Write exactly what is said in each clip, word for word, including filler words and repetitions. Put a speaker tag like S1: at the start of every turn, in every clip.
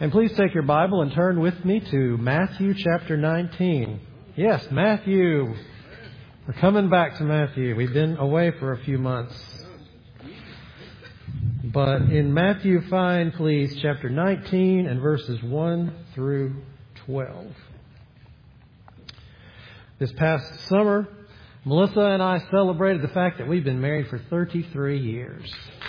S1: And please take your Bible and turn with me to Matthew chapter nineteen. Yes, Matthew. We're coming back to Matthew. We've been away for a few months. But in Matthew, find, please, chapter nineteen and verses one through twelve. This past summer, Melissa and I celebrated the fact that we've been married for thirty-three years.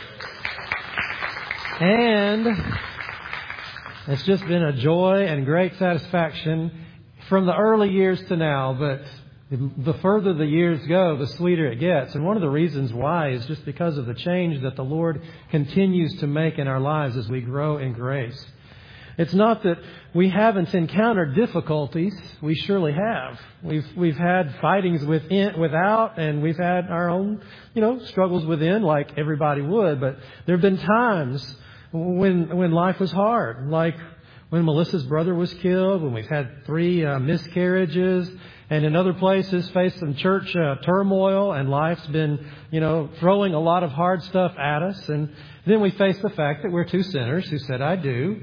S1: And it's just been a joy and great satisfaction from the early years to now. But the further the years go, the sweeter it gets. And one of the reasons why is just because of the change that the Lord continues to make in our lives as we grow in grace. It's not that we haven't encountered difficulties. We surely have. We've we've had fightings within, without, and we've had our own, you know, struggles within, like everybody would. But there have been times when when life was hard, like when Melissa's brother was killed, when we've had three uh, miscarriages, and in other places faced some church uh, turmoil, and life's been, you know, throwing a lot of hard stuff at us. And then we face the fact that we're two sinners who said, "I do."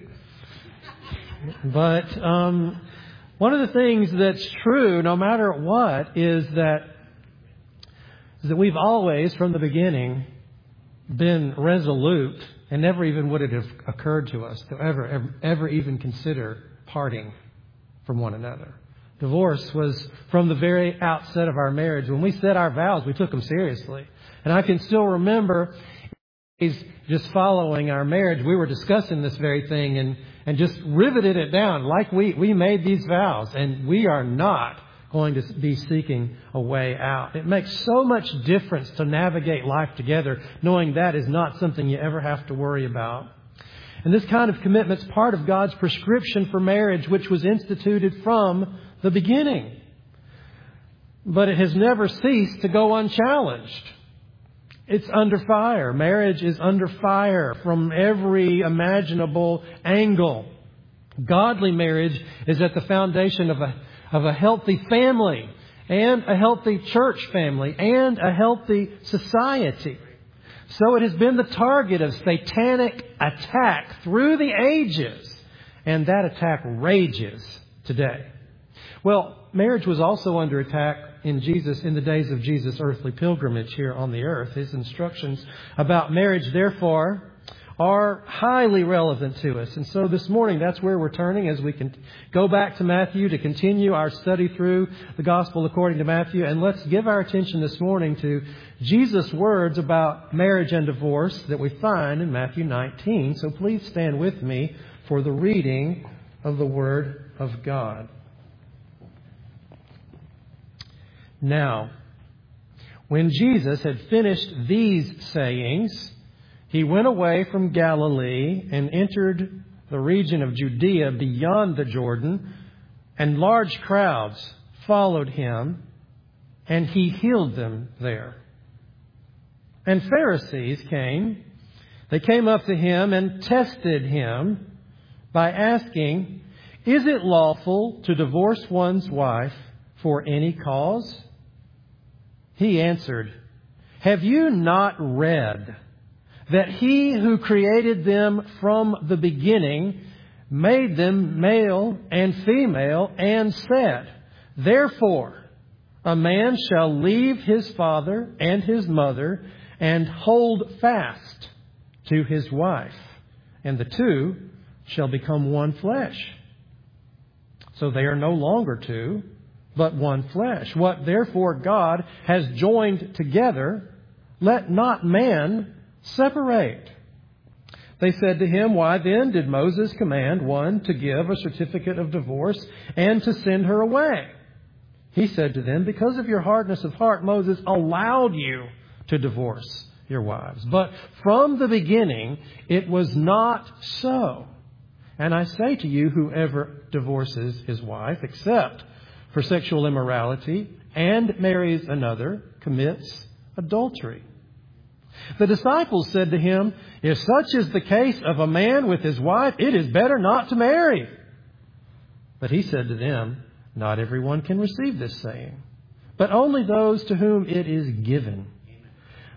S1: But um, one of the things that's true, no matter what, is that is that we've always, from the beginning, been resolute, and never even would it have occurred to us to ever, ever, ever even consider parting from one another. Divorce was from the very outset of our marriage. When we said our vows, we took them seriously. And I can still remember, just following our marriage, we were discussing this very thing and, and just riveted it down like we, we made these vows. And we are not going to be seeking a way out. It makes so much difference to navigate life together, knowing that is not something you ever have to worry about. And this kind of commitment is part of God's prescription for marriage, which was instituted from the beginning. But it has never ceased to go unchallenged. It's under fire. Marriage is under fire from every imaginable angle. Godly marriage is at the foundation of a of a healthy family and a healthy church family and a healthy society. So it has been the target of satanic attack through the ages, and that attack rages today. Well, marriage was also under attack in Jesus in the days of Jesus' earthly pilgrimage here on the earth. His instructions about marriage, therefore, are highly relevant to us. And so this morning, that's where we're turning as we can go back to Matthew to continue our study through the Gospel according to Matthew. And let's give our attention this morning to Jesus' words about marriage and divorce that we find in Matthew nineteen. So please stand with me for the reading of the Word of God. Now, when Jesus had finished these sayings, He went away from Galilee and entered the region of Judea beyond the Jordan, and large crowds followed Him, and He healed them there. And Pharisees came. They came up to Him and tested Him by asking, "Is it lawful to divorce one's wife for any cause?" He answered, "Have you not read that He who created them from the beginning made them male and female, and said, 'Therefore a man shall leave his father and his mother and hold fast to his wife, and the two shall become one flesh.' So they are no longer two, but one flesh. What therefore God has joined together, let not man separate." They said to Him, "Why then did Moses command one to give a certificate of divorce and to send her away?" He said to them, "Because of your hardness of heart, Moses allowed you to divorce your wives. But from the beginning, it was not so. And I say to you, whoever divorces his wife, except for sexual immorality, and marries another, commits adultery." The disciples said to Him, "If such is the case of a man with his wife, it is better not to marry." But He said to them, "Not everyone can receive this saying, but only those to whom it is given.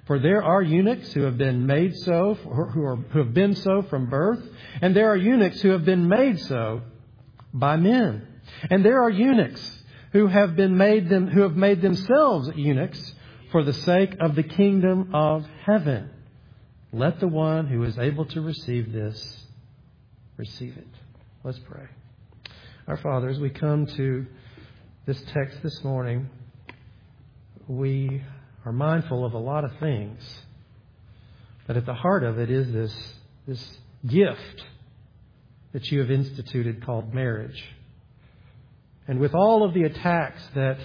S1: For there are eunuchs who have been made so, who, are, who have been so from birth, and there are eunuchs who have been made so by men. And there are eunuchs who have been made them, who have made themselves eunuchs for the sake of the kingdom of heaven. Let the one who is able to receive this, receive it. Let's pray. Our Father, as we come to this text this morning, we are mindful of a lot of things. But at the heart of it is this, this gift that you have instituted called marriage. And with all of the attacks that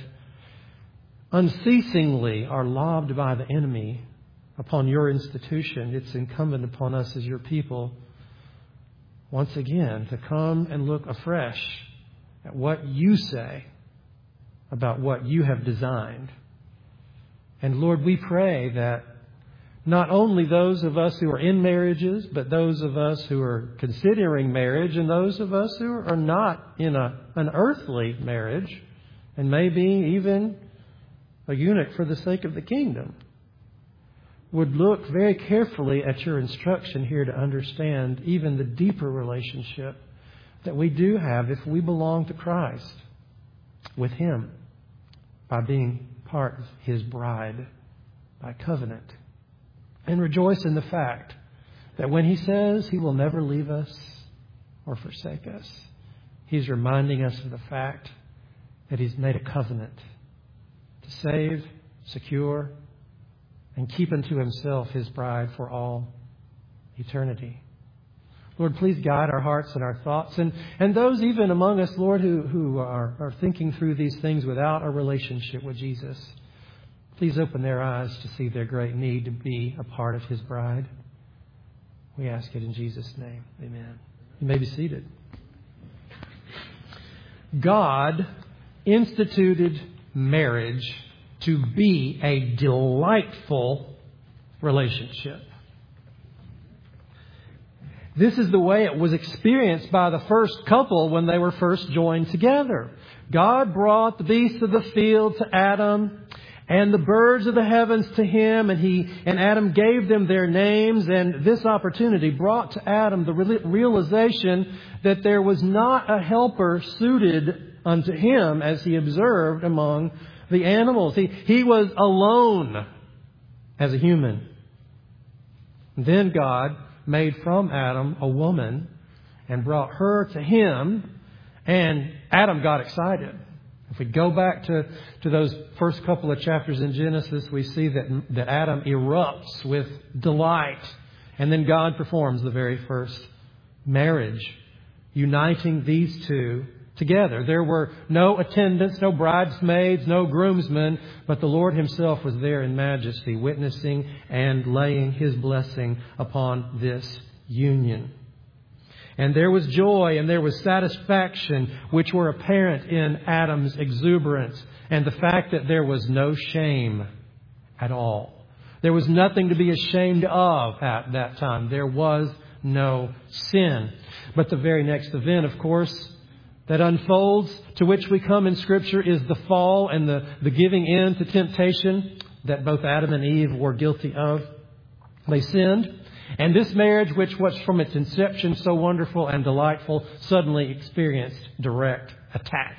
S1: unceasingly are lobbed by the enemy upon your institution, it's incumbent upon us as your people once again to come and look afresh at what you say about what you have designed. And Lord, we pray that not only those of us who are in marriages, but those of us who are considering marriage and those of us who are not in a, an earthly marriage and maybe even a eunuch for the sake of the kingdom, would look very carefully at your instruction here to understand even the deeper relationship that we do have if we belong to Christ with Him by being part of His bride by covenant. And rejoice in the fact that when He says He will never leave us or forsake us, He's reminding us of the fact that He's made a covenant to save, secure, and keep unto Himself His bride for all eternity. Lord, please guide our hearts and our thoughts. And, and those even among us, Lord, who, who are, are thinking through these things without a relationship with Jesus, please open their eyes to see their great need to be a part of His bride. We ask it in Jesus' name. Amen. You may be seated. God instituted marriage to be a delightful relationship. This is the way it was experienced by the first couple when they were first joined together. God brought the beasts of the field to Adam and the birds of the heavens to him, and he and Adam gave them their names. And this opportunity brought to Adam the realization that there was not a helper suited unto him, as he observed among the animals. He, he was alone as a human. Then God made from Adam a woman and brought her to him, and Adam got excited. If we go back to, to those first couple of chapters in Genesis, we see that, that Adam erupts with delight. And then God performs the very first marriage, uniting these two together. There were no attendants, no bridesmaids, no groomsmen, but the Lord Himself was there in majesty, witnessing and laying His blessing upon this union. And there was joy and there was satisfaction, which were apparent in Adam's exuberance and the fact that there was no shame at all. There was nothing to be ashamed of at that time. There was no sin. But the very next event, of course, that unfolds, to which we come in Scripture, is the fall and the, the giving in to temptation that both Adam and Eve were guilty of. They sinned. And this marriage, which was from its inception so wonderful and delightful, suddenly experienced direct attack.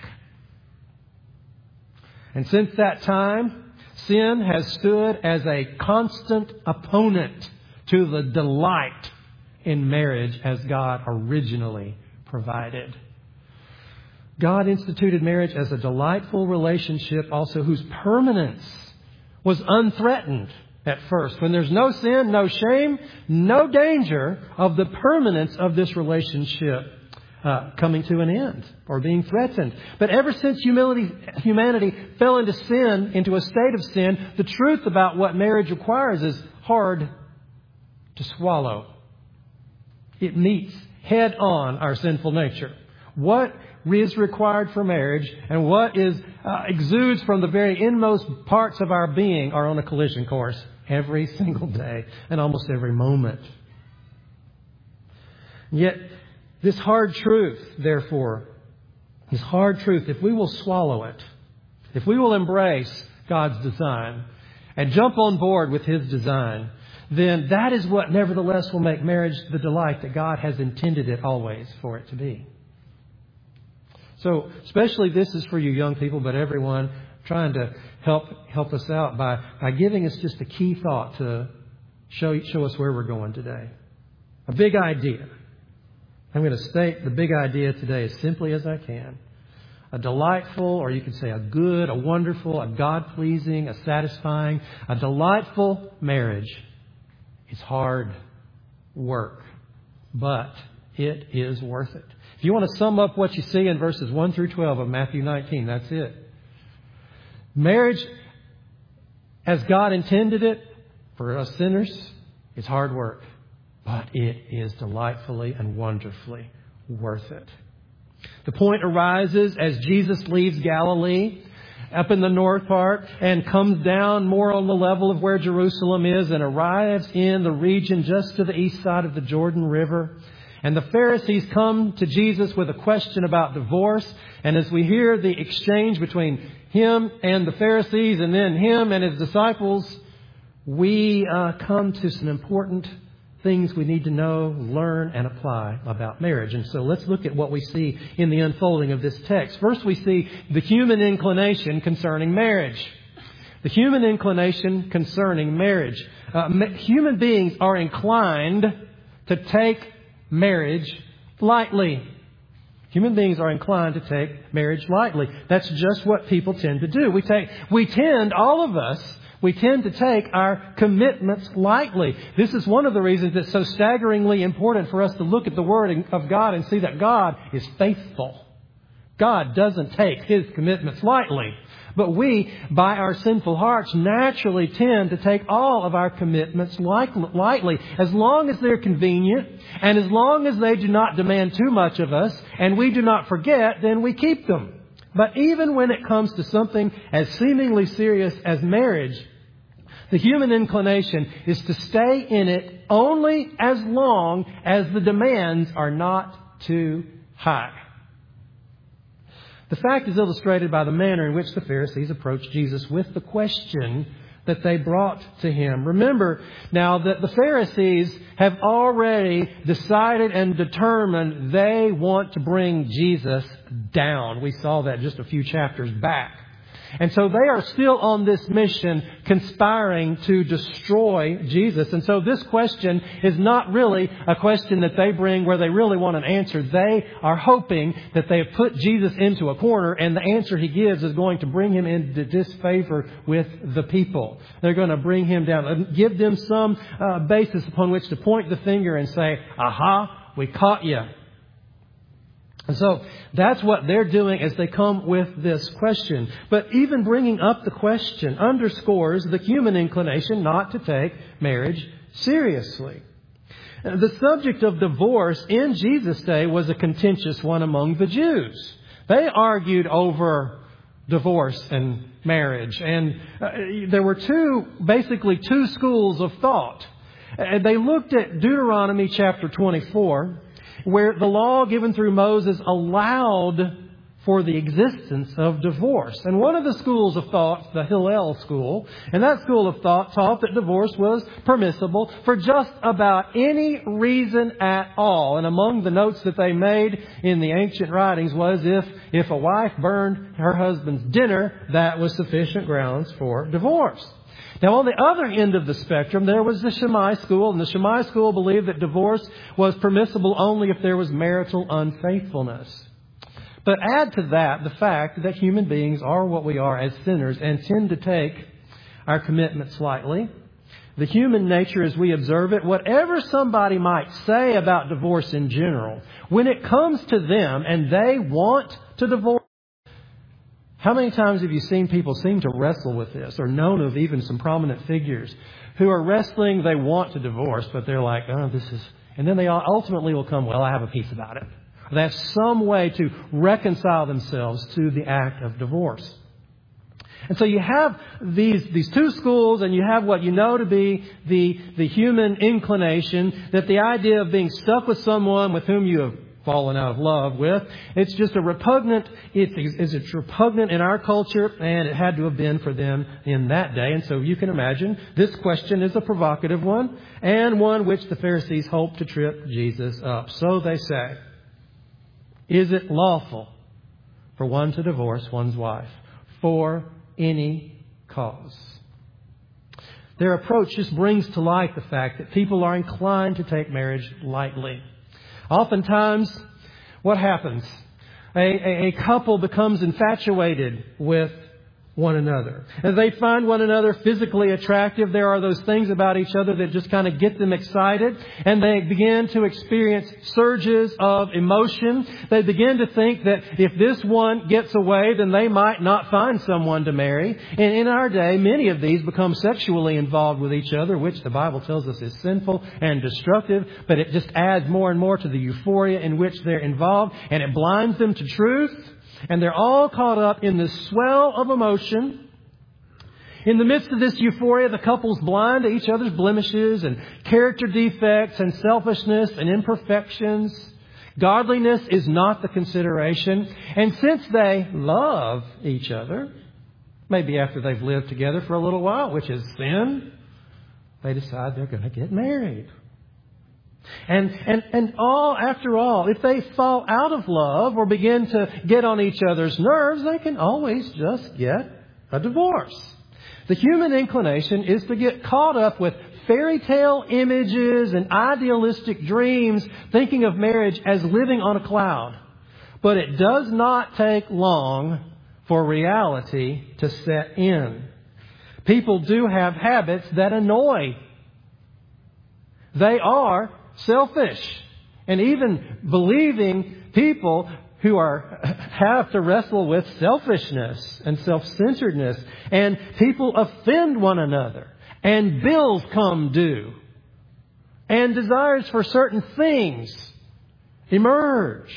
S1: And since that time, sin has stood as a constant opponent to the delight in marriage as God originally provided. God instituted marriage as a delightful relationship also whose permanence was unthreatened at first. When there's no sin, no shame, no danger of the permanence of this relationship uh, coming to an end or being threatened. But ever since humanity, humanity fell into sin, into a state of sin, the truth about what marriage requires is hard to swallow. It meets head on our sinful nature. What is required for marriage and what is uh, exudes from the very inmost parts of our being are on a collision course every single day and almost every moment. Yet this hard truth, therefore, this hard truth, if we will swallow it, if we will embrace God's design and jump on board with His design, then that is what nevertheless will make marriage the delight that God has intended it always for it to be. So especially this is for you young people, but everyone, trying to help help us out by, by giving us just a key thought to show, show us where we're going today. A big idea. I'm going to state the big idea today as simply as I can. A delightful, or you can say a good, a wonderful, a God-pleasing, a satisfying, a delightful marriage is hard work, but it is worth it. If you want to sum up what you see in verses one through twelve of Matthew nineteen, that's it. Marriage, as God intended it for us sinners, is hard work, but it is delightfully and wonderfully worth it. The point arises as Jesus leaves Galilee up in the north part and comes down more on the level of where Jerusalem is and arrives in the region just to the east side of the Jordan River. And the Pharisees come to Jesus with a question about divorce. And as we hear the exchange between Him and the Pharisees and then Him and His disciples, we uh, come to some important things we need to know, learn, and apply about marriage. And so let's look at what we see in the unfolding of this text. First, we see the human inclination concerning marriage. The human inclination concerning marriage. Uh, human beings are inclined to take marriage lightly. Human beings are inclined to take marriage lightly. That's just what people tend to do. We take, we tend, all of us, we tend to take our commitments lightly. This is one of the reasons it's so staggeringly important for us to look at the Word of God and see that God is faithful. God doesn't take His commitments lightly. But we, by our sinful hearts, naturally tend to take all of our commitments lightly, as long as they're convenient and as long as they do not demand too much of us and we do not forget, then we keep them. But even when it comes to something as seemingly serious as marriage, the human inclination is to stay in it only as long as the demands are not too high. The fact is illustrated by the manner in which the Pharisees approached Jesus with the question that they brought to Him. Remember now that the Pharisees have already decided and determined they want to bring Jesus down. We saw that just a few chapters back. And so they are still on this mission, conspiring to destroy Jesus. And so this question is not really a question that they bring where they really want an answer. They are hoping that they have put Jesus into a corner, and the answer He gives is going to bring Him into disfavor with the people. They're going to bring Him down and give them some uh, basis upon which to point the finger and say, aha, we caught you. And so that's what they're doing as they come with this question. But even bringing up the question underscores the human inclination not to take marriage seriously. The subject of divorce in Jesus' day was a contentious one among the Jews. They argued over divorce and marriage. And uh, there were two, basically two schools of thought. And they looked at Deuteronomy chapter twenty-four, where the law given through Moses allowed for the existence of divorce. And one of the schools of thought, the Hillel school, and that school of thought taught that divorce was permissible for just about any reason at all. And among the notes that they made in the ancient writings was if, if a wife burned her husband's dinner, that was sufficient grounds for divorce. Now, on the other end of the spectrum, there was the Shammai school, and the Shammai school believed that divorce was permissible only if there was marital unfaithfulness. But add to that the fact that human beings are what we are as sinners and tend to take our commitments lightly. The human nature as we observe it, whatever somebody might say about divorce in general, when it comes to them and they want to divorce, how many times have you seen people seem to wrestle with this, or known of even some prominent figures who are wrestling, they want to divorce, but they're like, oh, this is... And then they ultimately will come, well, I have a peace about it. They have some way to reconcile themselves to the act of divorce. And so you have these these two schools, and you have what you know to be the, the human inclination, that the idea of being stuck with someone with whom you have fallen out of love with. It's just a repugnant, it's, it's, it's repugnant in our culture, and it had to have been for them in that day. And so you can imagine this question is a provocative one, and one which the Pharisees hope to trip Jesus up. So they say, is it lawful for one to divorce one's wife for any cause? Their approach just brings to light the fact that people are inclined to take marriage lightly. Oftentimes, what happens? A, a, a couple becomes infatuated with one another. As they find one another physically attractive, there are those things about each other that just kind of get them excited, and they begin to experience surges of emotion. They begin to think that if this one gets away, then they might not find someone to marry. And in our day, many of these become sexually involved with each other, which the Bible tells us is sinful and destructive, but it just adds more and more to the euphoria in which they're involved, and it blinds them to truth. And they're all caught up in this swell of emotion. In the midst of this euphoria, the couple's blind to each other's blemishes and character defects and selfishness and imperfections. Godliness is not the consideration. And since they love each other, maybe after they've lived together for a little while, which is sin, they decide they're going to get married. And, and, and all, after all, if they fall out of love or begin to get on each other's nerves, they can always just get a divorce. The human inclination is to get caught up with fairy tale images and idealistic dreams, thinking of marriage as living on a cloud. But it does not take long for reality to set in. People do have habits that annoy. They are selfish. And even believing people who are have to wrestle with selfishness and self-centeredness. And people offend one another. And bills come due. And desires for certain things emerge.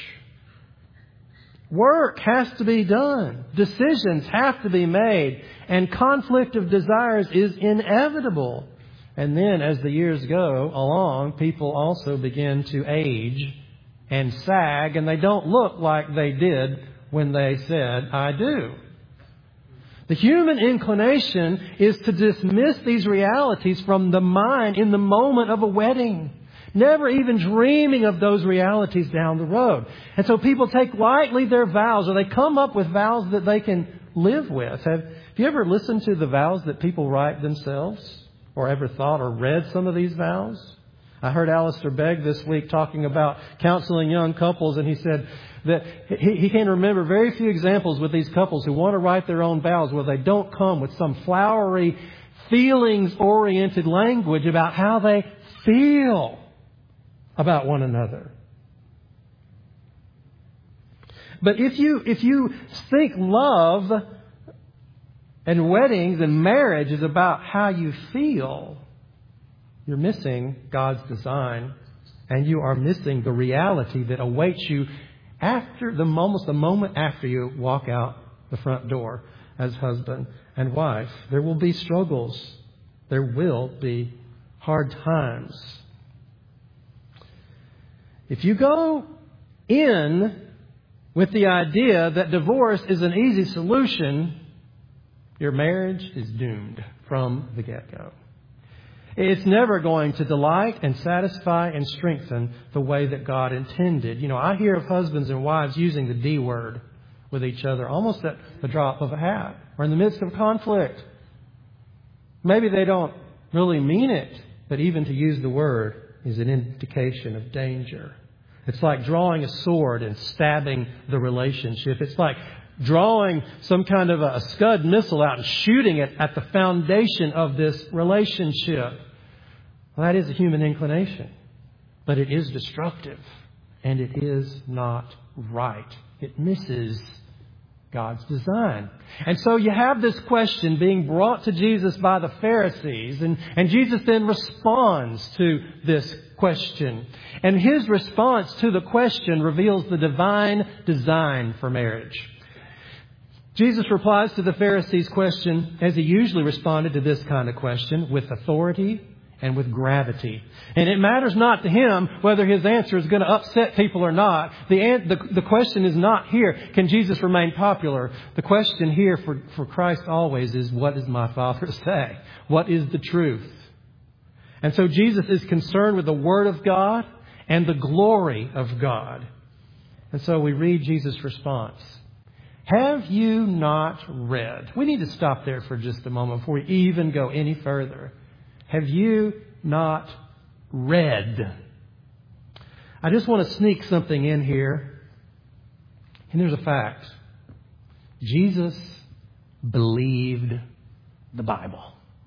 S1: Work has to be done. Decisions have to be made. And conflict of desires is inevitable. And then as the years go along, people also begin to age and sag, and they don't look like they did when they said, I do. The human inclination is to dismiss these realities from the mind in the moment of a wedding, never even dreaming of those realities down the road. And so people take lightly their vows, or they come up with vows that they can live with. Have, have you ever listened to the vows that people write themselves? Or ever thought or read some of these vows? I heard Alistair Begg this week talking about counseling young couples, and he said that he, he can remember very few examples with these couples who want to write their own vows where they don't come with some flowery, feelings-oriented language about how they feel about one another. But if you if you think love and weddings and marriage is about how you feel, you're missing God's design, and you are missing the reality that awaits you after the moment, the moment after you walk out the front door as husband and wife. There will be struggles. There will be hard times. If you go in with the idea that divorce is an easy solution, your marriage is doomed from the get-go. It's never going to delight and satisfy and strengthen the way that God intended. You know, I hear of husbands and wives using the D word with each other almost at the drop of a hat or in the midst of conflict. Maybe they don't really mean it, but even to use the word is an indication of danger. It's like drawing a sword and stabbing the relationship. It's like drawing some kind of a Scud missile out and shooting it at the foundation of this relationship. Well, that is a human inclination, but it is destructive, and it is not right. It misses God's design. And so you have this question being brought to Jesus by the Pharisees, and, and Jesus then responds to this question. And His response to the question reveals the divine design for marriage. Jesus replies to the Pharisees' question as He usually responded to this kind of question, with authority and with gravity. And it matters not to Him whether His answer is going to upset people or not. The, the, the question is not here, can Jesus remain popular? The question here for, for Christ always is, what does my Father say? What is the truth? And so Jesus is concerned with the Word of God and the glory of God. And so we read Jesus' response. Have you not read? We need to stop there for just a moment before we even go any further. Have you not read? I just want to sneak something in here. And there's a fact. Jesus believed the Bible.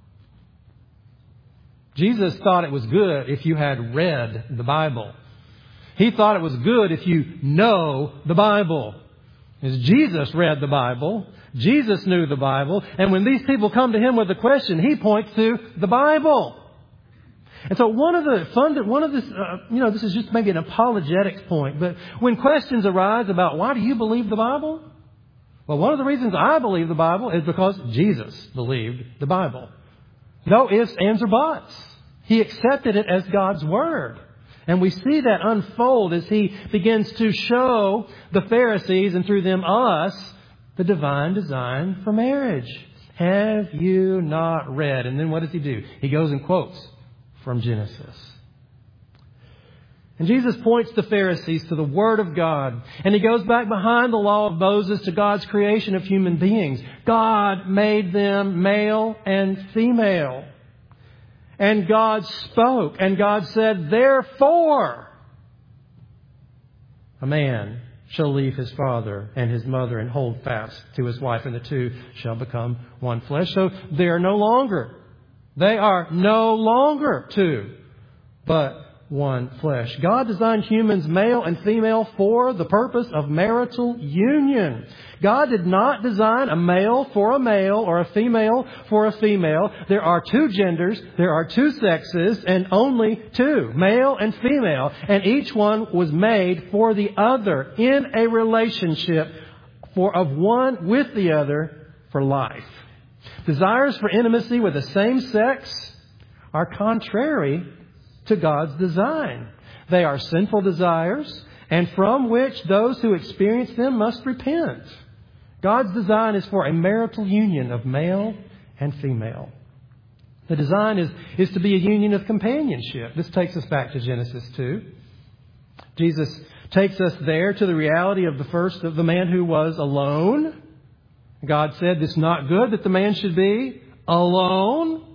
S1: Jesus thought it was good if you had read the Bible. He thought it was good if you know the Bible. As Jesus read the Bible, Jesus knew the Bible, and when these people come to Him with a question, He points to the Bible. And so one of the fun, one of this, uh, you know, this is just maybe an apologetics point, but when questions arise about why do you believe the Bible? Well, one of the reasons I believe the Bible is because Jesus believed the Bible. No ifs, ands, or buts. He accepted it as God's Word. And we see that unfold as He begins to show the Pharisees and through them us the divine design for marriage. Have you not read? And then what does He do? He goes and quotes from Genesis. And Jesus points the Pharisees to the Word of God. And He goes back behind the law of Moses to God's creation of human beings. God made them male and female. And God spoke, and God said, therefore, a man shall leave his father and his mother and hold fast to his wife, and the two shall become one flesh. So they are no longer, they are no longer two, but one flesh. God designed humans male and female for the purpose of marital union. God did not design a male for a male or a female for a female. There are two genders, there are two sexes, and only two, male and female. And each one was made for the other in a relationship for of one with the other for life. Desires for intimacy with the same sex are contrary to God's design. They are sinful desires, and from which those who experience them must repent. God's design is for a marital union of male and female. The design is, is to be a union of companionship. This takes us back to Genesis two. Jesus takes us there to the reality of the first of the man who was alone. God said, it's not good that the man should be alone.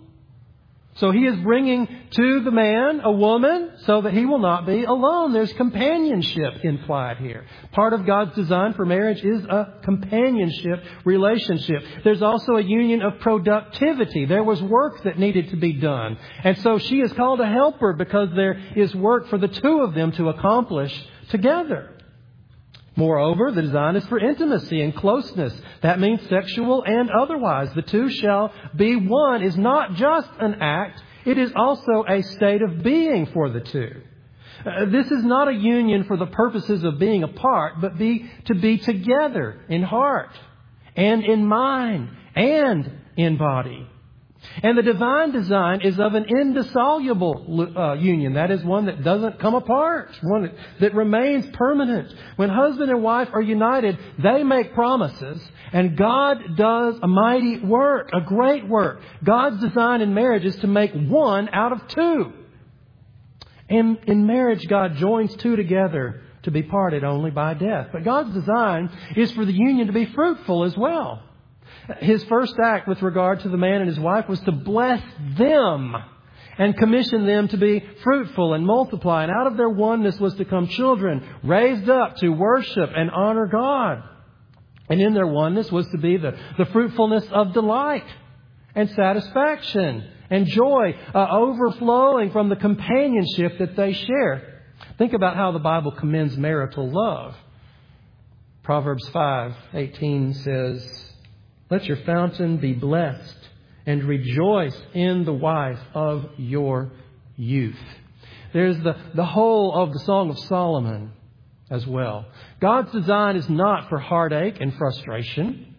S1: So He is bringing to the man a woman so that he will not be alone. There's companionship implied here. Part of God's design for marriage is a companionship relationship. There's also a union of productivity. There was work that needed to be done. And so she is called a helper because there is work for the two of them to accomplish together. Moreover, the design is for intimacy and closeness. That means sexual and otherwise. The two shall be one is not just an act. It is also a state of being for the two. Uh, this is not a union for the purposes of being apart, but be to be together in heart and in mind and in body. And the divine design is of an indissoluble uh, union. That is one that doesn't come apart, one that, that remains permanent. When husband and wife are united, they make promises, and God does a mighty work, a great work. God's design in marriage is to make one out of two. And in marriage, God joins two together to be parted only by death. But God's design is for the union to be fruitful as well. His first act with regard to the man and his wife was to bless them and commission them to be fruitful and multiply. And out of their oneness was to come children raised up to worship and honor God. And in their oneness was to be the, the fruitfulness of delight and satisfaction and joy uh, overflowing from the companionship that they share. Think about how the Bible commends marital love. Proverbs five eighteen says, let your fountain be blessed and rejoice in the wife of your youth. There's the, the whole of the Song of Solomon as well. God's design is not for heartache and frustration,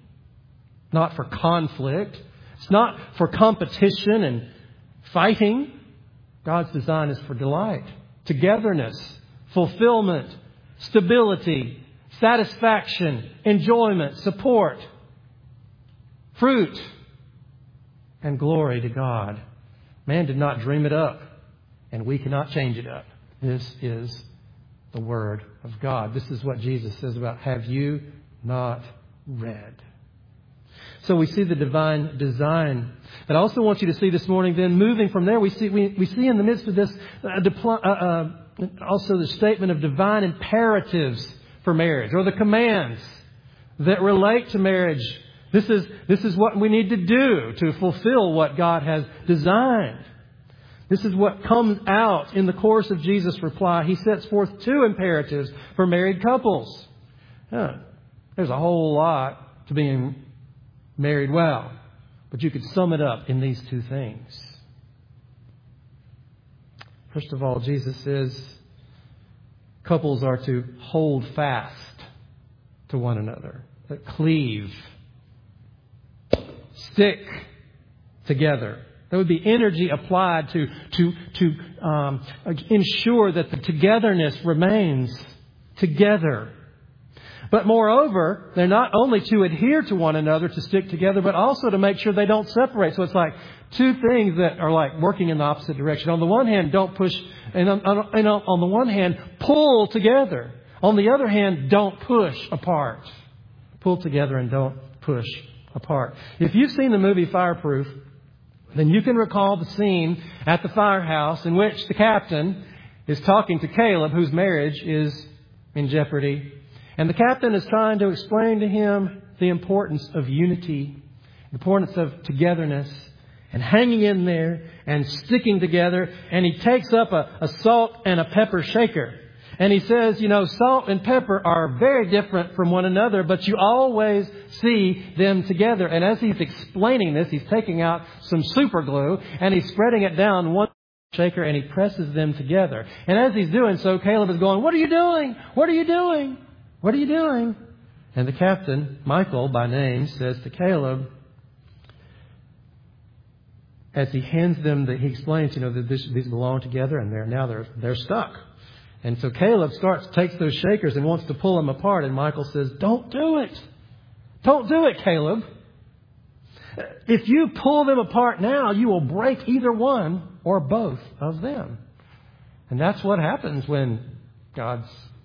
S1: not for conflict. It's not for competition and fighting. God's design is for delight, togetherness, fulfillment, stability, satisfaction, enjoyment, support, fruit, and glory to God. Man did not dream it up, and we cannot change it up. This is the Word of God. This is what Jesus says about, have you not read? So we see the divine design. But I also want you to see this morning, then moving from there, we see we, we see in the midst of this uh, dipl- uh, uh, also the statement of divine imperatives for marriage, or the commands that relate to marriage. This is, this is what we need to do to fulfill what God has designed. This is what comes out in the course of Jesus' reply. He sets forth two imperatives for married couples. Huh. There's a whole lot to being married well, but you could sum it up in these two things. First of all, Jesus says couples are to hold fast to one another, cleave, stick together. There would be energy applied to to to um, ensure that the togetherness remains together. But moreover, they're not only to adhere to one another, to stick together, but also to make sure they don't separate. So it's like two things that are like working in the opposite direction. On the one hand, don't push, and on, on, and on the one hand, pull together. On the other hand, don't push apart. Pull together and don't push apart. If you've seen the movie Fireproof, then you can recall the scene at the firehouse in which the captain is talking to Caleb, whose marriage is in jeopardy. And the captain is trying to explain to him the importance of unity, the importance of togetherness, and hanging in there and sticking together. And he takes up a, a salt and a pepper shaker. And he says, you know, salt and pepper are very different from one another, but you always see them together. And as he's explaining this, he's taking out some super glue and he's spreading it down one shaker and he presses them together. And as he's doing so, Caleb is going, "What are you doing? What are you doing? What are you doing?" And the captain, Michael by name, says to Caleb, as he hands them, the, he explains, you know, that this, these belong together and they're now they're they're stuck. And so Caleb starts, takes those shakers and wants to pull them apart. And Michael says, "Don't do it. Don't do it, Caleb. If you pull them apart now, you will break either one or both of them." And that's what happens when God's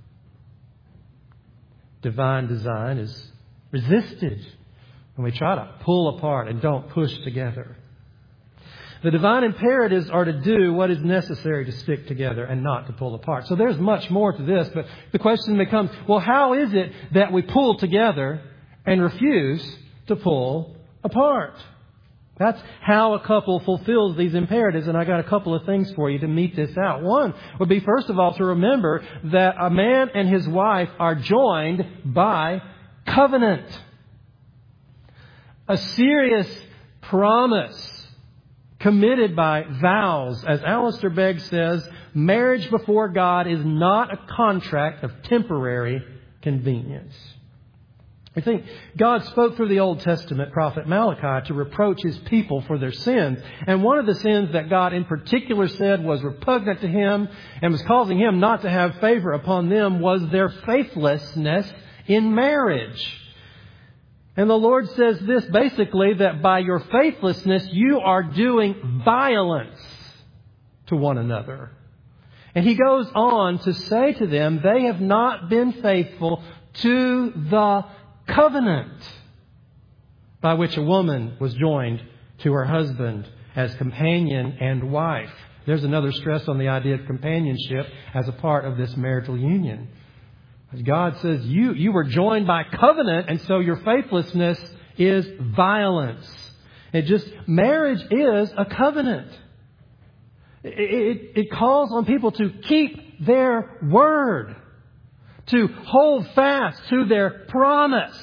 S1: divine design is resisted, when we try to pull apart and don't push together. The divine imperatives are to do what is necessary to stick together and not to pull apart. So there's much more to this, but the question becomes, well, how is it that we pull together and refuse to pull apart? That's how a couple fulfills these imperatives, and I got a couple of things for you to meet this out. One would be, first of all, to remember that a man and his wife are joined by covenant. A serious promise committed by vows. As Alistair Begg says, marriage before God is not a contract of temporary convenience. I think God spoke through the Old Testament prophet Malachi to reproach His people for their sins. And one of the sins that God in particular said was repugnant to Him and was causing Him not to have favor upon them was their faithlessness in marriage. And the Lord says this basically, that by your faithlessness you are doing violence to one another. And He goes on to say to them, they have not been faithful to the covenant by which a woman was joined to her husband as companion and wife. There's another stress on the idea of companionship as a part of this marital union. God says you, you were joined by covenant, and so your faithlessness is violence. It just, marriage is a covenant. It, it, it calls on people to keep their word, to hold fast to their promise.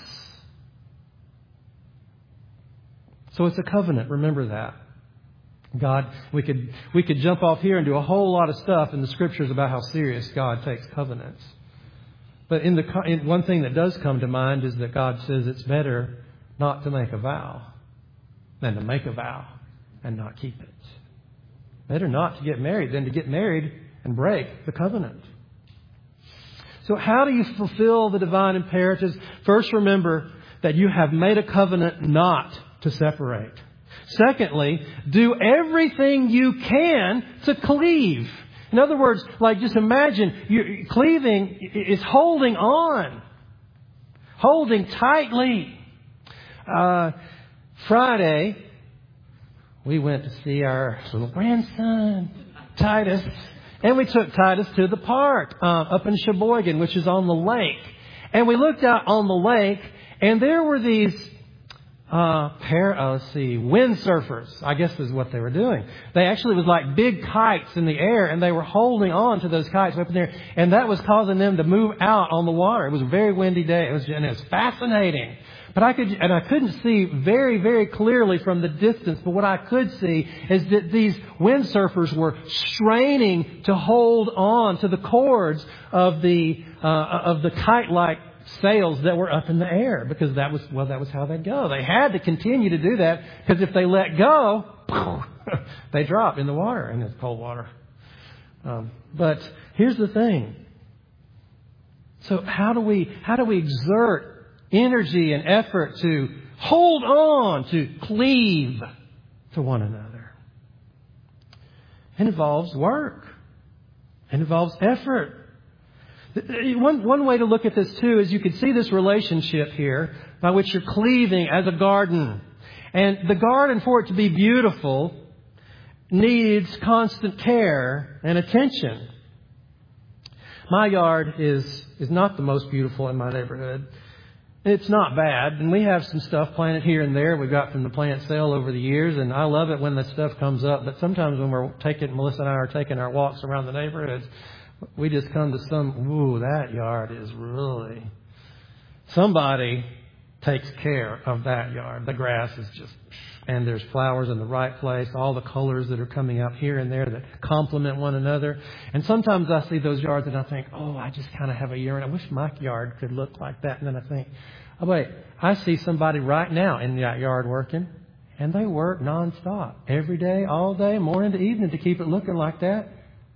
S1: So it's a covenant. Remember that. God, we could we could jump off here and do a whole lot of stuff in the Scriptures about how serious God takes covenants. But in the in one thing that does come to mind is that God says it's better not to make a vow than to make a vow and not keep it. Better not to get married than to get married and break the covenant. So how do you fulfill the divine imperatives? First, remember that you have made a covenant not to separate. Secondly, do everything you can to cleave. In other words, like just imagine you, cleaving is holding on, holding tightly. Uh, Friday, we went to see our little grandson, Titus, and we took Titus to the park uh, up in Sheboygan, which is on the lake. And we looked out on the lake, and there were these uh, pair, uh, let's see, windsurfers, I guess is what they were doing. They actually was like big kites in the air, and they were holding on to those kites up in there, and that was causing them to move out on the water. It was a very windy day, it was, and it was fascinating. But I could, and I couldn't see very, very clearly from the distance, but what I could see is that these windsurfers were straining to hold on to the cords of the, uh, of the kite-like sails that were up in the air, because that was, well, that was how they'd go. They had to continue to do that, because if they let go, they drop in the water, and it's cold water. Um, but here's the thing. So how do we, how do we exert energy and effort to hold on, to cleave to one another? It involves work. It involves effort. One, one way to look at this too is you can see this relationship here by which you're cleaving as a garden. And the garden, for it to be beautiful, needs constant care and attention. My yard is, is not the most beautiful in my neighborhood. It's not bad, and we have some stuff planted here and there we've got from the plant sale over the years, and I love it when that stuff comes up. But sometimes when we're taking, Melissa and I are taking our walks around the neighborhoods, we just come to some, ooh, that yard is really, somebody takes care of that yard. The grass is just, and there's flowers in the right place, all the colors that are coming up here and there that complement one another. And sometimes I see those yards and I think, oh, I just kind of have a yearning. I wish my yard could look like that. And then I think, oh, wait, I see somebody right now in that yard working, and they work nonstop every day, all day, morning to evening to keep it looking like that.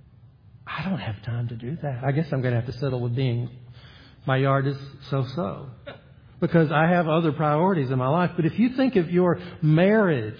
S1: I don't have time to do that. I guess I'm going to have to settle with being, my yard is so-so, because I have other priorities in my life. But if you think of your marriage,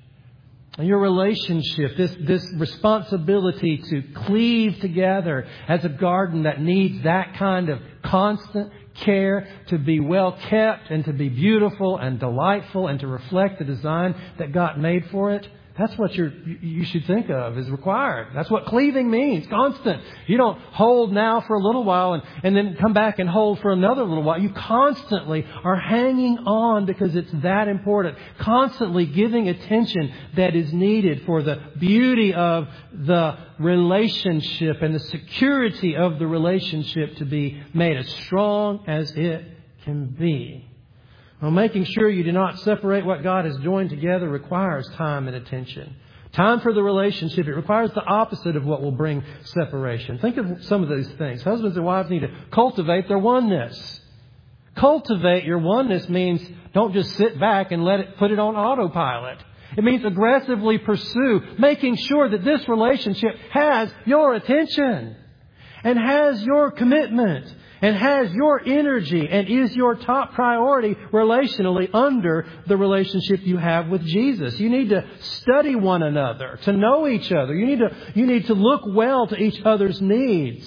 S1: your relationship, this, this responsibility to cleave together as a garden that needs that kind of constant care to be well kept and to be beautiful and delightful and to reflect the design that God made for it, that's what you're, you should think of as required. That's what cleaving means. Constant. You don't hold now for a little while and, and then come back and hold for another little while. You constantly are hanging on because it's that important. Constantly giving attention that is needed for the beauty of the relationship and the security of the relationship to be made as strong as it can be. Well, making sure you do not separate what God has joined together requires time and attention. Time for the relationship. It requires the opposite of what will bring separation. Think of some of these things. Husbands and wives need to cultivate their oneness. Cultivate your oneness means don't just sit back and let it put it on autopilot. It means aggressively pursue, making sure that this relationship has your attention and has your commitment and has your energy and is your top priority relationally under the relationship you have with Jesus. You need to study one another, to know each other. You need to, you need to look well to each other's needs.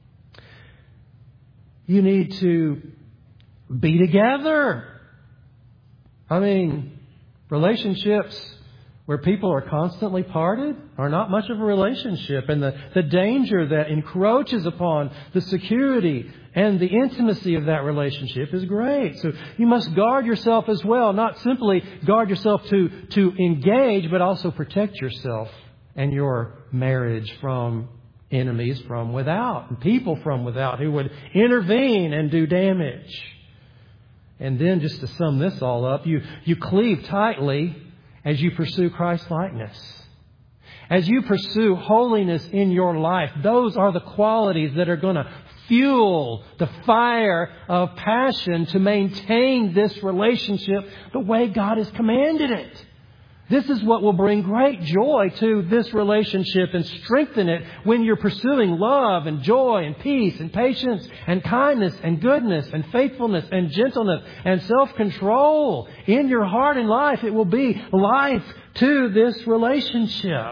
S1: You need to be together. I mean, relationships where people are constantly parted are not much of a relationship. And the, the danger that encroaches upon the security and the intimacy of that relationship is great. So you must guard yourself as well. Not simply guard yourself to, to engage, but also protect yourself and your marriage from enemies from without, and people from without who would intervene and do damage. And then just to sum this all up, you, you cleave tightly as you pursue Christ-likeness. As you pursue holiness in your life, those are the qualities that are going to fuel the fire of passion to maintain this relationship the way God has commanded it. This is what will bring great joy to this relationship and strengthen it when you're pursuing love and joy and peace and patience and kindness and goodness and faithfulness and gentleness and self-control in your heart and life. It will be life to this relationship.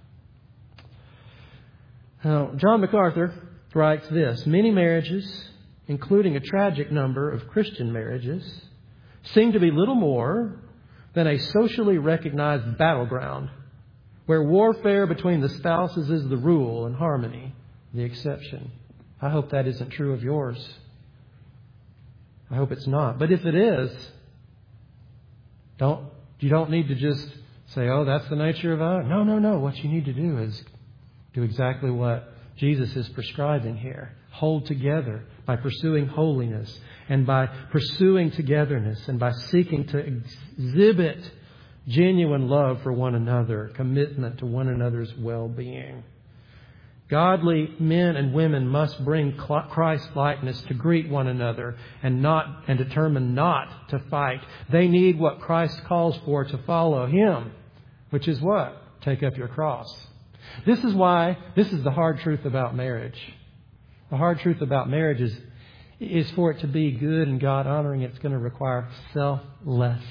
S1: Now, John MacArthur writes this: many marriages, including a tragic number of Christian marriages, seem to be little more than a socially recognized battleground where warfare between the spouses is the rule and harmony the exception. I hope that isn't true of yours. I hope it's not. But if it is, don't you don't need to just say, oh, that's the nature of it. No, no, no. What you need to do is do exactly what Jesus is prescribing here. Hold together by pursuing holiness and by pursuing togetherness and by seeking to exhibit genuine love for one another, commitment to one another's well-being. Godly men and women must bring Christ-likeness to greet one another and not and determine not to fight. They need what Christ calls for to follow Him, which is what? Take up your cross. This is why, this is the hard truth about marriage. The hard truth about marriage is, is for it to be good and God-honoring, it's going to require selflessness.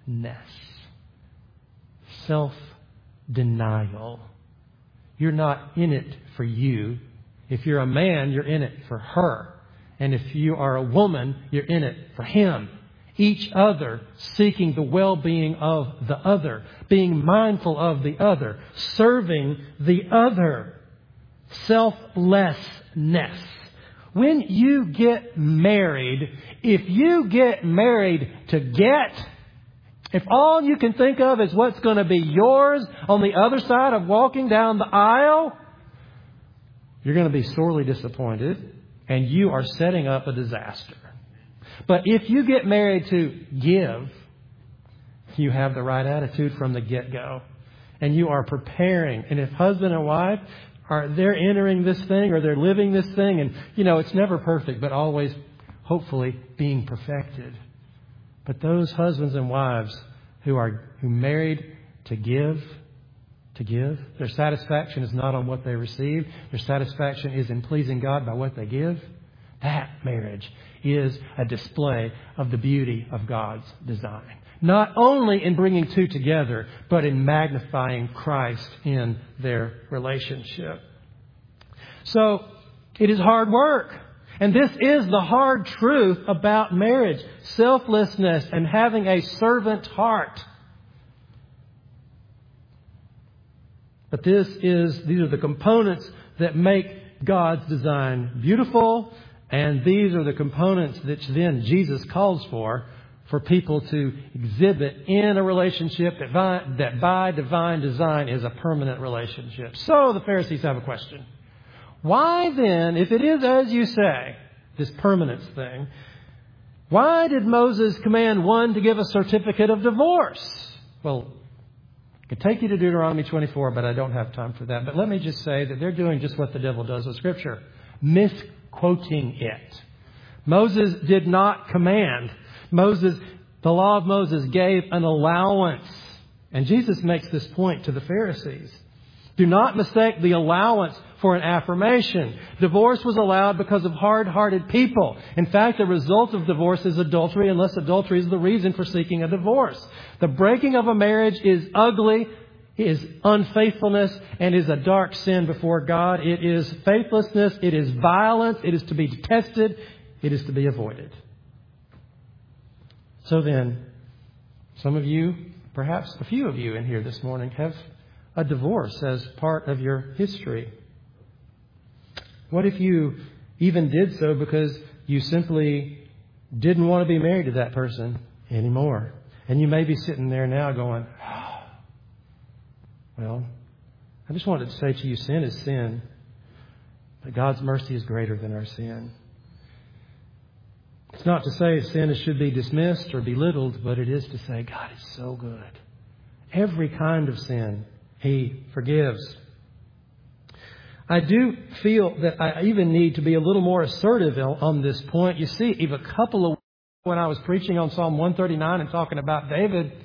S1: Self-denial. You're not in it for you. If you're a man, you're in it for her. And if you are a woman, you're in it for him. Each other seeking the well-being of the other, being mindful of the other, serving the other. Selflessness. When you get married, if you get married to get, if all you can think of is what's going to be yours on the other side of walking down the aisle, you're going to be sorely disappointed and you are setting up a disaster. But if you get married to give, you have the right attitude from the get-go. And you are preparing. And if husband and wife are they're entering this thing or they're living this thing, and you know it's never perfect, but always hopefully being perfected. But those husbands and wives who are who married to give, to give, their satisfaction is not on what they receive. Their satisfaction is in pleasing God by what they give. That marriage is a display of the beauty of God's design. Not only in bringing two together, but in magnifying Christ in their relationship. So, it is hard work. And this is the hard truth about marriage. Selflessness and having a servant heart. But this is, these are the components that make God's design beautiful. And these are the components that then Jesus calls for, for people to exhibit in a relationship that by, that by divine design is a permanent relationship. So the Pharisees have a question. Why then, if it is as you say, this permanence thing, why did Moses command one to give a certificate of divorce? Well, I could take you to Deuteronomy twenty-four, but I don't have time for that. But let me just say that they're doing just what the devil does with Scripture. Misquoting it. Moses did not command. Moses, the law of Moses gave an allowance. And Jesus makes this point to the Pharisees. Do not mistake the allowance for an affirmation. Divorce was allowed because of hard-hearted people. In fact, the result of divorce is adultery, unless adultery is the reason for seeking a divorce. The breaking of a marriage is ugly, is unfaithfulness, and is a dark sin before God. It is faithlessness. It is violence. It is to be detested. It is to be avoided. So then, some of you, perhaps a few of you in here this morning, have a divorce as part of your history. What if you even did so because you simply didn't want to be married to that person anymore? And you may be sitting there now going, oh, well, I just wanted to say to you, sin is sin. But God's mercy is greater than our sin. It's not to say sin should be dismissed or belittled, but it is to say God is so good. Every kind of sin He forgives. I do feel that I even need to be a little more assertive on this point. You see, even a couple of when I was preaching on Psalm one thirty-nine and talking about David,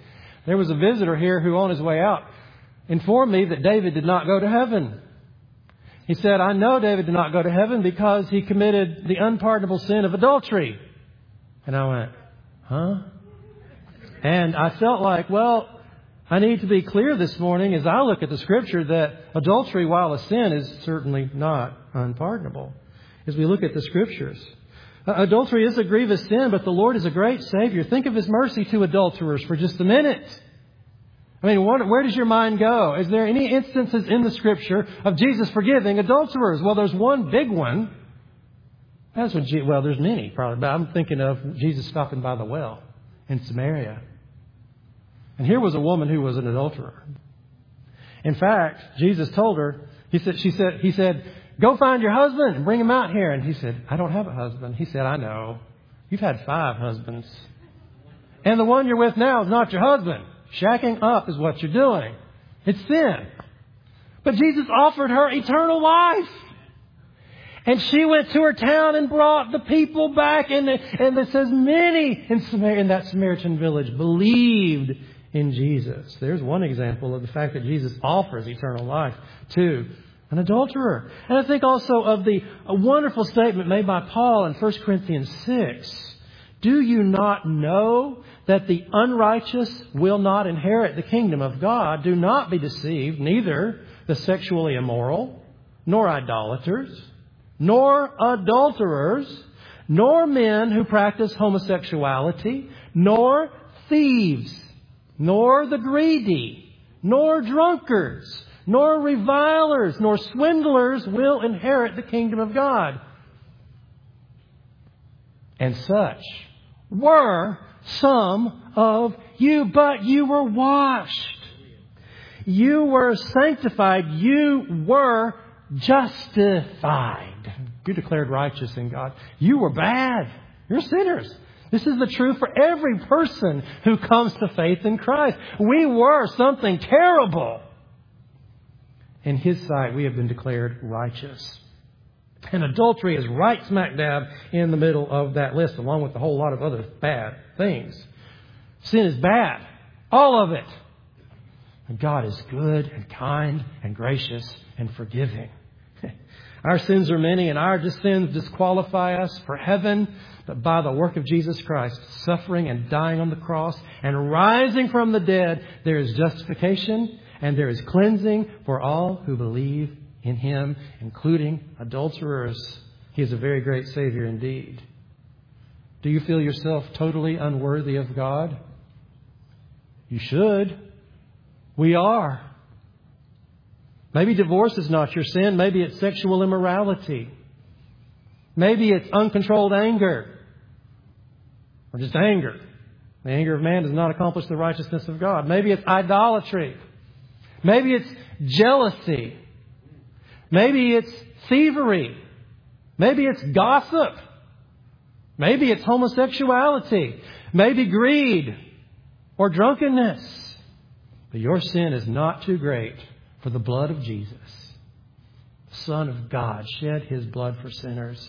S1: There was a visitor here who on his way out informed me that David did not go to heaven. He said, I know David did not go to heaven because he committed the unpardonable sin of adultery. And I went, huh? And I felt like, well, I need to be clear this morning as I look at the Scripture that adultery, while a sin, is certainly not unpardonable. As we look at the Scriptures. Uh, adultery is a grievous sin, but the Lord is a great Savior. Think of His mercy to adulterers for just a minute. I mean, what, where does your mind go? Is there any instances in the Scripture of Jesus forgiving adulterers? Well, there's one big one. That's when, Je- well, there's many probably, but I'm thinking of Jesus stopping by the well in Samaria. And here was a woman who was an adulterer. In fact, Jesus told her, he said, she said, he said, go find your husband and bring him out here. And he said, I don't have a husband. He said, I know. You've had five husbands. And the one you're with now is not your husband. Shacking up is what you're doing. It's sin. But Jesus offered her eternal life. And she went to her town and brought the people back. And, and it says many in, Samar- in that Samaritan village believed in Jesus. There's one example of the fact that Jesus offers eternal life to an adulterer. And I think also of the a wonderful statement made by Paul in First Corinthians six. Do you not know that the unrighteous will not inherit the kingdom of God? Do not be deceived, neither the sexually immoral, nor idolaters, nor adulterers, nor men who practice homosexuality, nor thieves, nor the greedy, nor drunkards, nor revilers, nor swindlers will inherit the kingdom of God. And such were some of you, but you were washed. You were sanctified. You were justified. You're declared righteous in God. You were bad. You're sinners. This is the truth for every person who comes to faith in Christ. We were something terrible. In His sight, we have been declared righteous. And adultery is right smack dab in the middle of that list, along with a whole lot of other bad things. Sin is bad. All of it. And God is good and kind and gracious and forgiving. Our sins are many, and our sins disqualify us for heaven. But by the work of Jesus Christ, suffering and dying on the cross and rising from the dead, there is justification and there is cleansing for all who believe in Him, including adulterers. He is a very great Savior indeed. Do you feel yourself totally unworthy of God? You should. We are. Maybe divorce is not your sin. Maybe it's sexual immorality. Maybe it's uncontrolled anger. Or just anger. The anger of man does not accomplish the righteousness of God. Maybe it's idolatry. Maybe it's jealousy. Maybe it's thievery. Maybe it's gossip. Maybe it's homosexuality. Maybe greed or drunkenness. But your sin is not too great for the blood of Jesus. The Son of God shed His blood for sinners.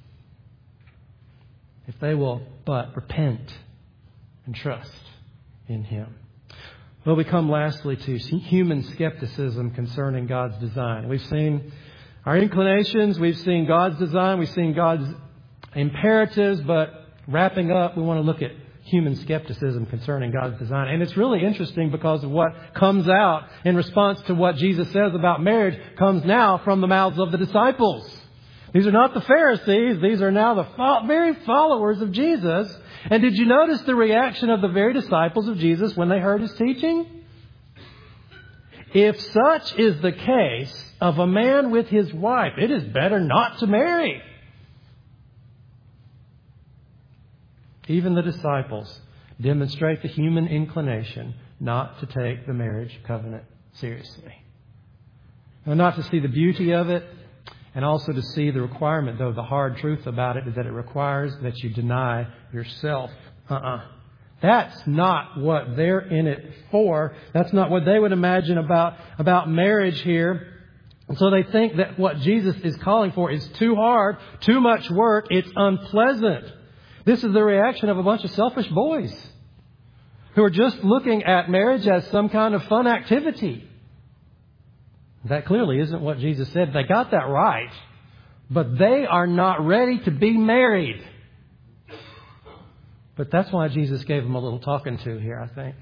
S1: If they will but repent and trust in Him. Well, we come lastly to human skepticism concerning God's design. We've seen our inclinations. We've seen God's design. We've seen God's imperatives. But wrapping up, we want to look at human skepticism concerning God's design. And it's really interesting because of what comes out in response to what Jesus says about marriage comes now from the mouths of the disciples. These are not the Pharisees. These are now the very followers of Jesus. And did you notice the reaction of the very disciples of Jesus when they heard His teaching? If such is the case of a man with his wife, it is better not to marry. Even the disciples demonstrate the human inclination not to take the marriage covenant seriously. And not to see the beauty of it, and also to see the requirement, though the hard truth about it is that it requires that you deny yourself. Uh-uh. That's not what they're in it for. That's not what they would imagine about, about marriage here. And so they think that what Jesus is calling for is too hard, too much work, it's unpleasant. This is the reaction of a bunch of selfish boys who are just looking at marriage as some kind of fun activity. That clearly isn't what Jesus said. They got that right. But they are not ready to be married. But that's why Jesus gave them a little talking to here, I think.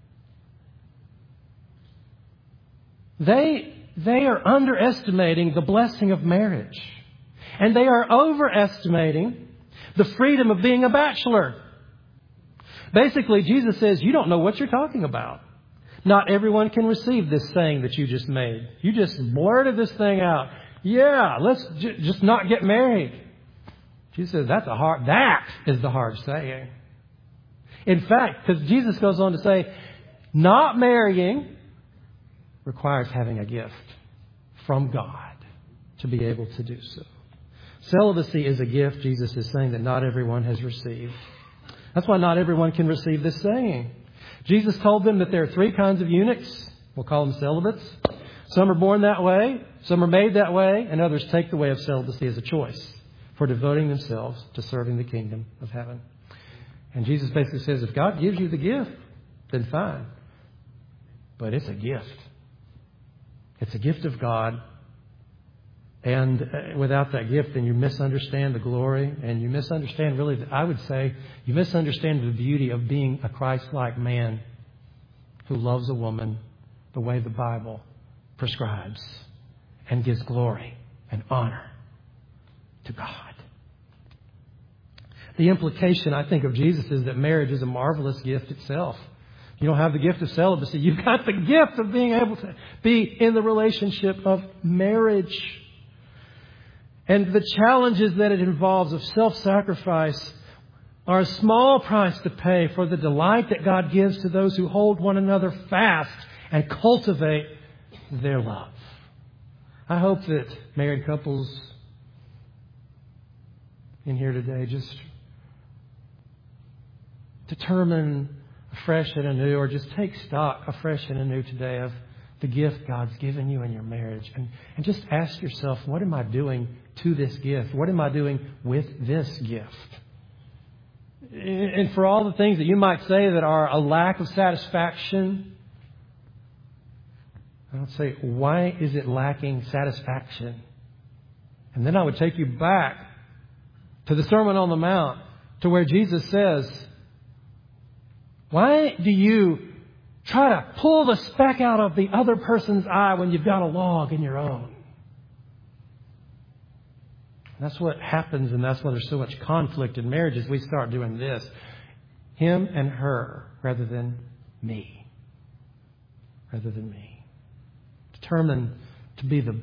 S1: They, they are underestimating the blessing of marriage. And they are overestimating the freedom of being a bachelor. Basically, Jesus says, you don't know what you're talking about. Not everyone can receive this saying that you just made. You just blurted this thing out. Yeah, let's j- just not get married. Jesus says, that's a hard, that is the hard saying. In fact, because Jesus goes on to say, not marrying requires having a gift from God to be able to do so. Celibacy is a gift, Jesus is saying, that not everyone has received. That's why not everyone can receive this saying. Jesus told them that there are three kinds of eunuchs. We'll call them celibates. Some are born that way, some are made that way, and others take the way of celibacy as a choice for devoting themselves to serving the kingdom of heaven. And Jesus basically says, if God gives you the gift, then fine. But it's a gift. It's a gift of God. And without that gift, then you misunderstand the glory. And you misunderstand, really, I would say, you misunderstand the beauty of being a Christ-like man who loves a woman the way the Bible prescribes and gives glory and honor to God. The implication, I think, of Jesus is that marriage is a marvelous gift itself. You don't have the gift of celibacy. You've got the gift of being able to be in the relationship of marriage. And the challenges that it involves of self-sacrifice are a small price to pay for the delight that God gives to those who hold one another fast and cultivate their love. I hope that married couples in here today just determine afresh and anew, or just take stock afresh and anew today of the gift God's given you in your marriage. And, and just ask yourself, what am I doing to this gift? What am I doing with this gift? And for all the things that you might say that are a lack of satisfaction, I would say, why is it lacking satisfaction? And then I would take you back to the Sermon on the Mount, to where Jesus says, why do you try to pull the speck out of the other person's eye when you've got a log in your own? That's what happens, and that's why there's so much conflict in marriages. We start doing this. Him and her rather than me. Rather than me. Determined to be the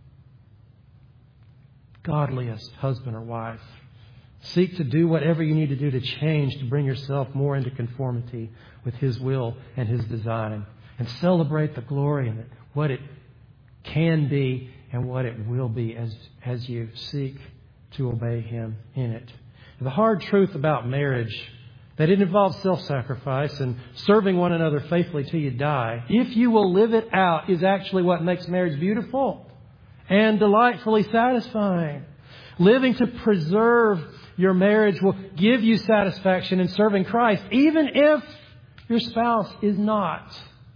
S1: godliest husband or wife. Seek to do whatever you need to do to change, to bring yourself more into conformity with His will and His design. And celebrate the glory in it, what it can be and what it will be as, as you seek to obey Him in it. The hard truth about marriage, that it involves self-sacrifice and serving one another faithfully till you die, if you will live it out, is actually what makes marriage beautiful and delightfully satisfying. Living to preserve your marriage will give you satisfaction in serving Christ, even if your spouse is not.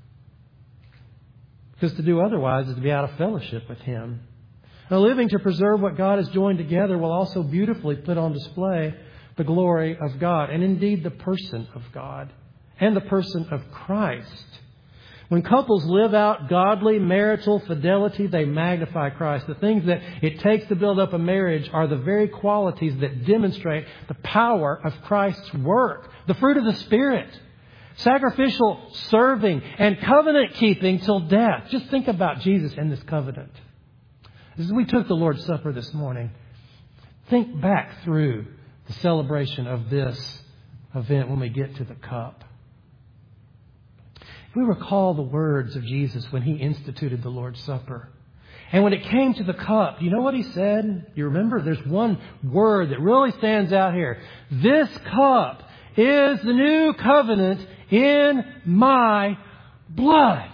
S1: Because to do otherwise is to be out of fellowship with Him. Now, living to preserve what God has joined together will also beautifully put on display the glory of God, and indeed the person of God and the person of Christ. When couples live out godly marital fidelity, they magnify Christ. The things that it takes to build up a marriage are the very qualities that demonstrate the power of Christ's work. The fruit of the Spirit. Sacrificial serving and covenant keeping till death. Just think about Jesus and this covenant. As we took the Lord's Supper this morning, think back through the celebration of this event when we get to the cup. We recall the words of Jesus when He instituted the Lord's Supper. And when it came to the cup, you know what He said? You remember? There's one word that really stands out here. This cup is the new covenant in my blood.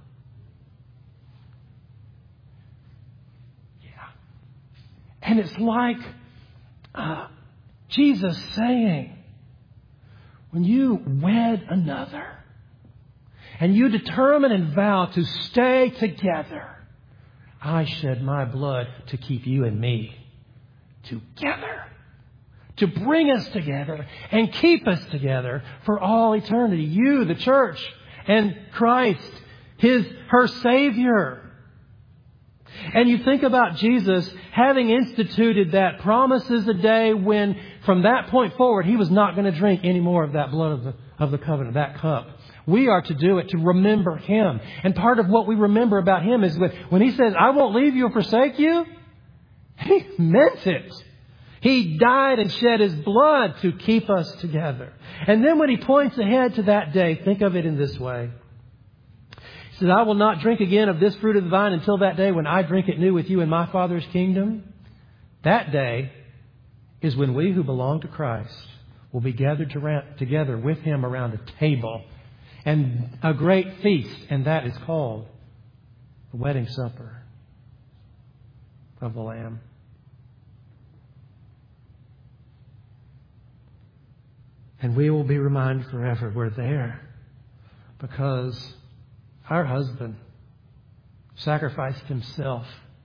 S1: Yeah. And it's like uh, Jesus saying, when you wed another and you determine and vow to stay together, I shed my blood to keep you and me together, to bring us together and keep us together for all eternity. You, the church, and Christ, His, her Savior. And you think about Jesus having instituted that promises a day when, from that point forward, He was not going to drink any more of that blood of the, of the covenant, that cup. We are to do it to remember Him. And part of what we remember about Him is when, when He says, I won't leave you or forsake you, He meant it. He died and shed His blood to keep us together. And then when He points ahead to that day, think of it in this way. He says, I will not drink again of this fruit of the vine until that day when I drink it new with you in my Father's kingdom. That day is when we who belong to Christ will be gathered together with Him around a table and a great feast, and that is called the wedding supper of the Lamb. And we will be reminded forever we're there because our husband sacrificed himself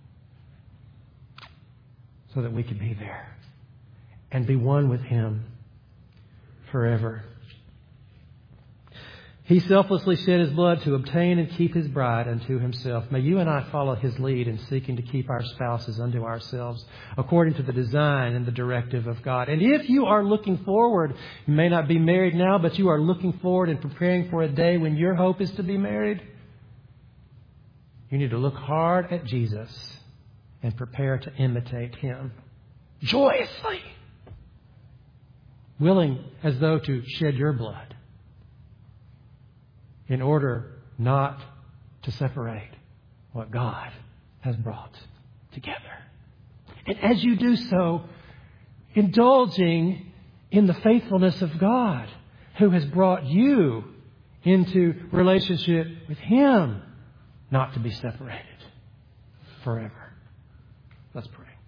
S1: so that we could be there and be one with Him forever. He selflessly shed His blood to obtain and keep His bride unto Himself. May you and I follow His lead in seeking to keep our spouses unto ourselves according to the design and the directive of God. And if you are looking forward, you may not be married now, but you are looking forward and preparing for a day when your hope is to be married, you need to look hard at Jesus and prepare to imitate Him joyously, willing as though to shed your blood in order not to separate what God has brought together. And as you do so, indulging in the faithfulness of God who has brought you into relationship with Him, not to be separated forever. Let's pray.